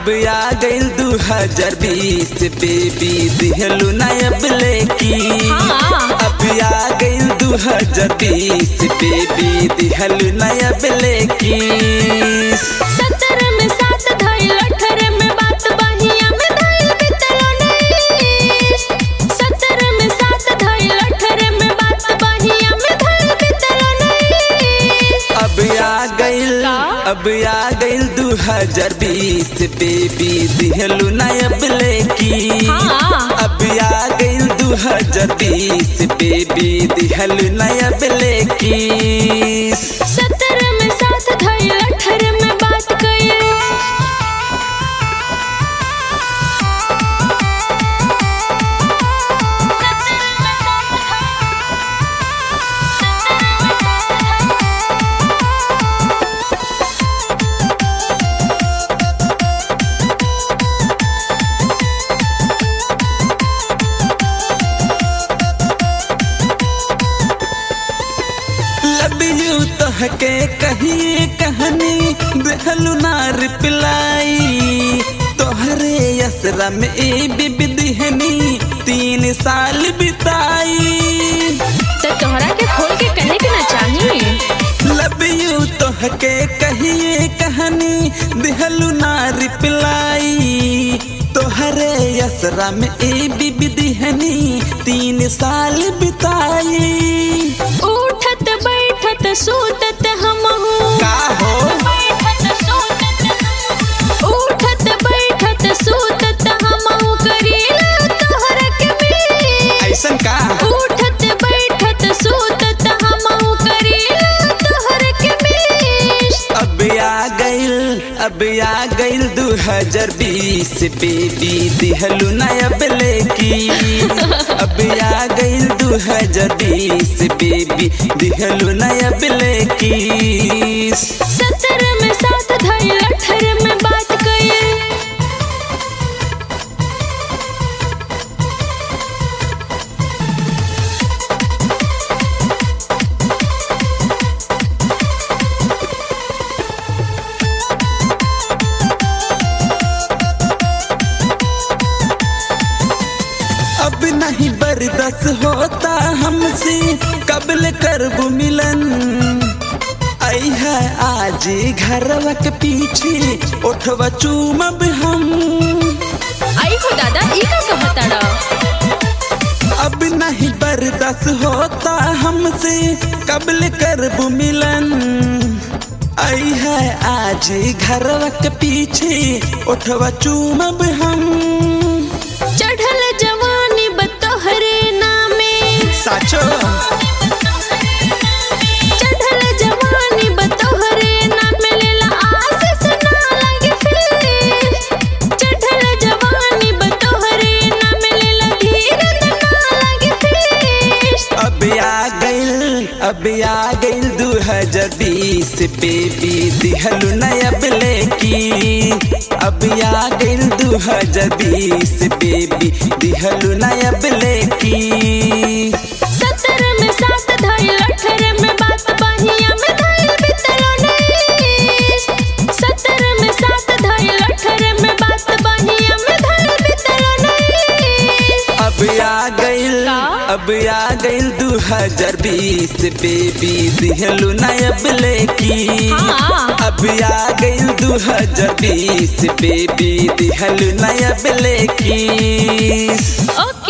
अब आ गइल 2020 बेबी दिहलू नायब लेकी। अब आ गइल 2020 बेबी दिहलू नायब लेकी। 17 में 7 धइल 18 में बात बहिया में धइल बितलो नहीं। 17 में 7 धइल 18 में बात बहिया में धइल बितलो नहीं। अब आ गइल 2020 बेबी दिहलू नायब लेकी। अब आ गइल 2020 बेबी दिहलू नायब लेकी। 17 में 7 धइल 18 में बात कइल। के कहिए कहानी दिहलू ना रिप्लाई। तोहरे असरा में ए बीबी दिहनी 3 साल बिताई। तो तोहरा के खोल के कहे के ना चाही। लव यू तोहके कहिए कहानी दिहलू ना रिप्लाई। तोहरे असरा में ए बीबी दिहनी 3 साल बिताई। उठत बैठत सूतत हमहू का हो उठत बैठत सूतत हमहू करीला तोहरा के मिस। ऐसन का उठत बैठत सूतत हमहू करीला तोहरा के मिस। अब आ गइल 2020 बेबी दिहलू नायब लेकी। अब आ गइल 2020 बेबी दिहलू नायब लेकी। 17 में 7 धइल 18 में बात कइल। अब नहीं बर्दाश्त होता हमसे कबल करबू मिलन। आई है आज घरवा के पीछे उठवा चूमब हम। आई हो दादा ई का कहताड़ा। अब नहीं बर्दाश्त होता हमसे कबल करबू मिलन। आई है आज घरवा के पीछे उठवा चूमब हम। चढ़ल जवानी बतोहरे नामे साचो चढ़ल जवानी बतोहरे नामे लेला आशीष ना लगे फिर। चढ़ल जवानी बतोहरे नामे लेला धीरज ना लगे फिर। अब आ गइल 2020 बेबी दिहलू नायब लेकी। अब आ गइल 2020 बेबी दिहलू नायब लेकी। 17 में 7 धइल 18 में बात बहिया में धइल बितलो नहीं। 17 में 7 धइल 18 में बात बहिया में धइल बितलो नहीं। अब आ गइल 2020 बेबी दिहलू नायब लेकी। अब आ गइल 2020 बेबी दिहलू नायब लेकी।